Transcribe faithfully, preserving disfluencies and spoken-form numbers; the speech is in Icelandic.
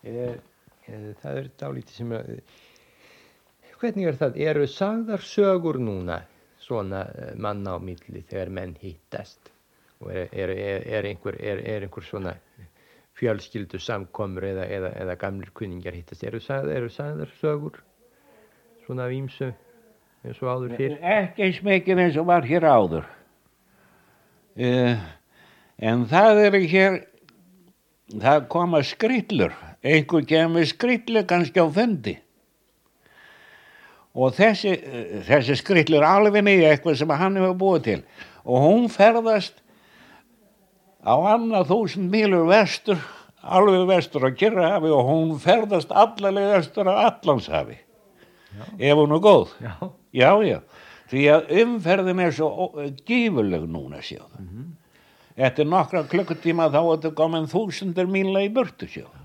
e, e, það er dálítið sem að, hvernig er það, eru sagðar sögur núna svona manna á milli þegar menn hittast og er, er, er, er, einhver, er, er einhver svona fjölskyldu samkomur eða, eða, eða gamlir kunningjar hittast, eru sagðar, eru sagðar sögur svona af ýmsu eins og áður fyrr? Ekki eins mikið eins og var hér áður. Uh, en það er hér, það koma skrillur, einhver kemur skrillur kannski á fundi og þessi, þessi skrillur alveg nýja eitthvað sem hann hefur búið til og hún ferðast á annað þúsund mílur vestur, alveg vestur á Kyrrahafi og hún ferðast allalega vestur á Atlantshafi. Já. Ef hún er góð. Já. Já, já. Því að umferðin er svo gífurleg núna, sjáðu. Mm-hmm. Eftir nokkra klukkutíma þá er þetta komin þúsundir míla í burtu, sjáðu.